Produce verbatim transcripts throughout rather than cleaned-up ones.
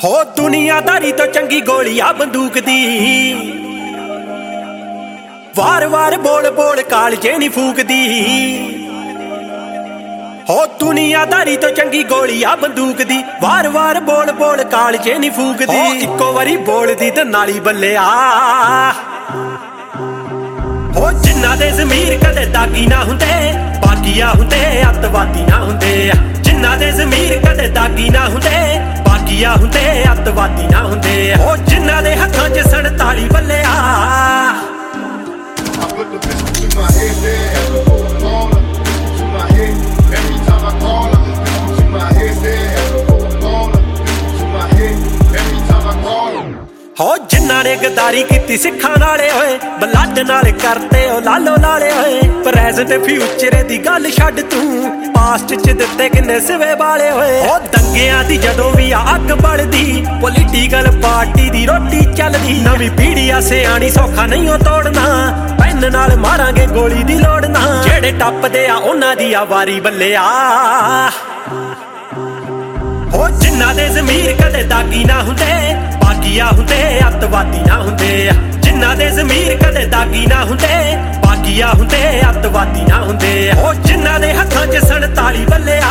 ਹੋ ਦੁਨੀਆਦਾਰੀ ਤੋਂ ਚੰਗੀ ਗੋਲੀ ਆ ਬੰਦੂਕ ਦੀ, ਵਾਰ ਵਾਰ ਬੋਲ ਬੋਲ ਕਾਲਜੇ ਨੀ ਫੂਕਦੀ। ਹੋ ਦੁਨੀਆਦਾਰੀ ਤੋਂ ਚੰਗੀ ਗੋਲੀ ਆ ਬੰਦੂਕ ਦੀ, ਵਾਰ ਵਾਰ ਬੋਲ ਬੋਲ ਕਾਲਜੇ ਨੀ ਫੂਕਦੀ। ਇੱਕੋ ਵਾਰੀ ਬੋਲਦੀ ਤੇ ਨਾਲੀ ਬੱਲਿਆ, ਹੋ ਜਿਨ੍ਹਾਂ ਦੇ ਜ਼ਮੀਰ ਕਦੇ ਦਾਗੀ ਨਾ ਹੁੰਦੇ, ਬਾਗੀਆ ਹੁੰਦੇ ਅੱਤਵਾਦੀ ਨਾ ਹੁੰਦੇ। ਜਿਨ੍ਹਾਂ ਦੇ ਜ਼ਮੀਰ ਕਦੇ ਦਾਗੀ ਨਾ ਹੁੰਦੇ, ਬਾਗੀਆ ਹੁੰਦੇ ਅੱਤਵਾਦੀ ਨਾ ਹੁੰਦੇ। ਹੋ ਜਿਨ੍ਹਾਂ ਦੇ ਹੱਥਾਂ 'ਚ ਸੰਤਾਲੀ ਬੱਲਿਆ। ਹੋ ਜਿਨ੍ਹਾਂ ਨੇ ਗਦਾਰੀ ਕੀਤੀ ਸਿੱਖਾਂ ਨਾਲੇ ਹੋਏ, ਬਲੱਡ ਨਾਲ ਕਰਤੇ ਉਹ ਲਾਲੋ ਲਾਲੇ ਹੋਏ। ਪ੍ਰੈਜ਼ੈਂਟ ਫਿਊਚਰ ਦੀ ਗੱਲ ਛੱਡ ਤੂੰ, ਪਾਸਟ 'ਚ ਦਿੱਤੇ ਕਿੰਨੇ ਸਿਵੇ ਵਾਲੇ ਹੋਏ। ਉਹ ਦੰਗਿਆਂ ਦੀ ਜਦੋਂ ਵੀ ਆ ਅੱਗ ਬਲਦੀ, ਪੋਲੀਟੀਕਲ ਪਾਰਟੀ ਦੀ ਰੋਟੀ ਚੱਲਦੀ। ਨਵੀਂ ਪੀੜ੍ਹੀ ਆ ਸਿਆਣੀ ਸੌਖਾ ਨਹੀਂ ਉਹ ਤੋੜਨਾ, ਪੈਨ ਨਾਲ ਮਾਰਾਂਗੇ ਗੋਲੀ ਦੀ ਲੋੜ ਨਾ। ਜਿਹੜੇ ਟੱਪਦੇ ਆ ਉਹਨਾਂ ਦੀ ਆ ਵਾਰੀ ਬੱਲਿਆ। ਹੋ ਜਿਨ੍ਹਾਂ ਦੇ ਜ਼ਮੀਰ ਕਦੇ ਦਾਗੀ ਨਾ ਹੁੰਦੇ, ਬਾਗੀਆ ਹੁੰਦੇ ਅੱਤਵਾਦੀ ਨਾ ਹੁੰਦੇ। ਜਿਨ੍ਹਾਂ ਦੇ ਜ਼ਮੀਰ ਕਦੇ ਦਾਗੀ ਨਾ ਹੁੰਦੇ, ਬਾਗੀਆ ਹੁੰਦੇ ਅੱਤਵਾਦੀ ਨਾ ਹੁੰਦੇ। ਹੋ ਜਿਨ੍ਹਾਂ ਦੇ ਹੱਥਾਂ 'ਚ ਸੰਤਾਲੀ ਬੱਲਿਆ।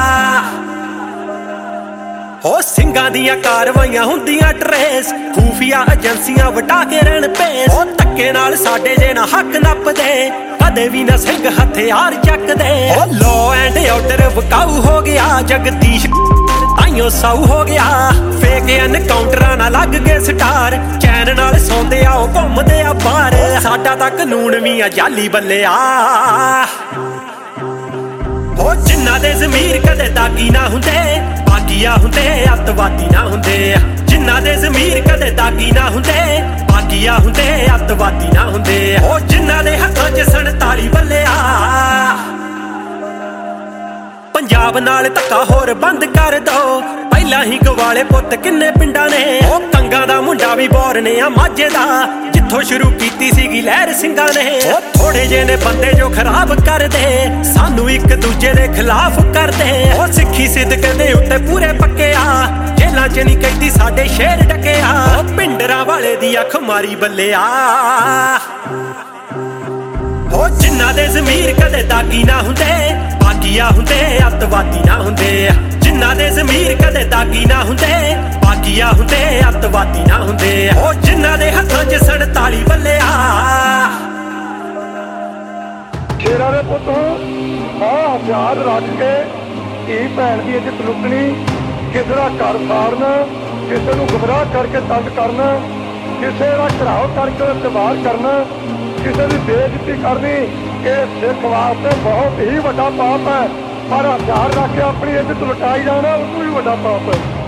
ਹੋ ਸਿੰਘਾਂ ਦੀਆਂ ਕਾਰਵਾਈਆਂ ਹੁੰਦੀਆਂ ਟਰੇਸ, ਖੂਫੀਆ ਏਜੰਸੀਆਂ ਵਟਾ ਕੇ ਰਹਿਣ ਭੇਸ। ਉਹ ਧੱਕੇ ਨਾਲ ਸਾਡੇ ਜੇ ਨਾ ਹੱਕ ਨੱਪਦੇ, ਕਦੇ ਵੀ ਨਾ ਸਿੰਘ ਹਥਿਆਰ ਚੱਕਦੇ। ਉਹ ਲੋ ਐਂਡ ਆਰਡਰ ਵਕਾਊ ਹੋ ਗਿਆ, ਜਗਦੀਸ਼ ਤਾਈਓ ਸਾਊ ਹੋ ਗਿਆ। ਫੇਕ ਐਨਕਾਊਂਟਰਾਂ ਨਾਲ ਲੱਗ ਗਏ ਸਟਾਰ, ਚੈਨ ਨਾਲ ਸੌਂਦੇ ਆ ਉਹ ਘੁੰਮਦੇ ਆ ਬਾਹਰ। ਸਾਡਾ ਤਾਂ ਕਾਨੂੰਨ ਵੀ ਆ ਜਾਲੀ ਬੱਲਿਆ। ਹੋ ਜਿਨ੍ਹਾਂ ਦੇ ਜ਼ਮੀਰ ਕਦੇ ਦਾਗੀ ਨਾ ਹੁੰਦੇ, ਬਾਗੀਆ ਹੁੰਦੇ ਅੱਤਵਾਦੀ ਨਾ ਹੁੰਦੇ। ਜਿਨ੍ਹਾਂ ਦੇ ਜ਼ਮੀਰ ਕਦੇ ਦਾਗੀ ਨਾ ਹੁੰਦੇ, ਬਾਗੀਆ ਹੁੰਦੇ ਅੱਤਵਾਦੀ ਨਾ ਹੁੰਦੇ। ਹੋ ਜਿਨ੍ਹਾਂ ਦੇ ਹੱਥਾਂ 'ਚ ਸੰਤਾਲੀ ਬੱਲਿਆ। ਪੰਜਾਬ ਨਾਲ ਧੱਕਾ ਹੋਰ ਬੰਦ ਕਰ ਦੋ, ਪਹਿਲਾਂ ਹੀ ਗਵਾਲੇ ਪੁੱਤ ਕਿੰਨੇ ਪਿੰਡਾਂ ਨੇ। ਉਹ ਕੰਗਾ ਦਾ ਮੁੰਡਾ ਵੀ ਬੋਰਨੇ ਆ ਮਾਝੇ ਦਾ, ਜਿੱਥੋਂ ਸ਼ੁਰੂ ਕੀਤੀ ਸੀਗੀ ਲਹਿਰ ਸਿੰਘਾਂ ਨੇ। ਉਹ ਥੋੜੇ ਜਿਹੇ ਨੇ ਬੰਦੇ ਜੋ ਖਰਾਬ ਕਰਦੇ, ਸਾਨੂੰ ਇੱਕ ਦੂਜੇ ਦੇ ਖਿਲਾਫ ਕਰਦੇ। ਉਹ ਸਿੱਖੀ ਸਿਦਕ ਦੇ ਉੱਤੇ ਪੂਰੇ ਪੱਕੇ ਆ, ਜੇਲਾਂ 'ਚ ਨਹੀਂ ਕਹਿੰਦੀ ਸਾਡੇ ਸ਼ੇਰ ਡੱਕਿਆ। ਉਹ ਪਿੰਡਰਾਂ ਵਾਲੇ ਦੀ ਅੱਖ ਮਾਰੀ ਬੱਲਿਆ। ਹੋ ਜਿਨ੍ਹਾਂ ਦੇ ਜ਼ਮੀਰ ਕਦੇ ਦਾਗੀ ਨਾ ਹੁੰਦੇ, ਬਾਗੀਆ ਹੁੰਦੇ ਅੱਤਵਾਦੀ ਨਾ ਹੁੰਦੇ। ਜਿਨ੍ਹਾਂ ਦੇ ਜ਼ਮੀਰ ਕਦੇ ਦਾਗੀ ਨਾ ਹੁੰਦੇ, ਬਾਗੀਆ ਹੁੰਦੇ ਅੱਤਵਾਦੀ ਨਾ ਹੁੰਦੇ। ਹੋ ਜਿਨ੍ਹਾਂ ਦੇ ਹੱਥਾਂ 'ਚ ਸੰਤਾਲੀ ਬੱਲਿਆ। ਸ਼ੇਰਾਂ ਦੇ ਪੁੱਤ ਆਹ ਹਥਿਆਰ ਰੱਖ ਕੇ ਧੀ ਭੈਣ ਦੀ ਇੱਜ਼ਤ ਲੁੱਟਣੀ, ਕਿਸੇ ਦਾ ਘਰ ਸਾੜਨਾ, ਕਿਸੇ ਨੂੰ ਗੁੰਮਰਾਹ ਕਰਕੇ ਤੰਗ ਕਰਨਾ, ਕਿਸੇ ਦਾ ਘਰਾਓ ਕਰਕੇ ਤਬਾਹ ਕਰਨਾ, ਕਿਸੇ ਦੀ ਬੇਇੱਜ਼ਤੀ ਕਰਨੀ, ਇਹ ਸਿੱਖ ਵਾਸਤੇ ਬਹੁਤ ਹੀ ਵੱਡਾ ਪਾਪ ਹੈ। ਪਰ ਹਥਿਆਰ ਰੱਖ ਕੇ ਆਪਣੀ ਇੱਜ਼ਤ ਲੁਟਾਈ ਜਾਣਾ ਉਹ ਤੋਂ ਵੀ ਵੱਡਾ ਪਾਪ ਹੈ।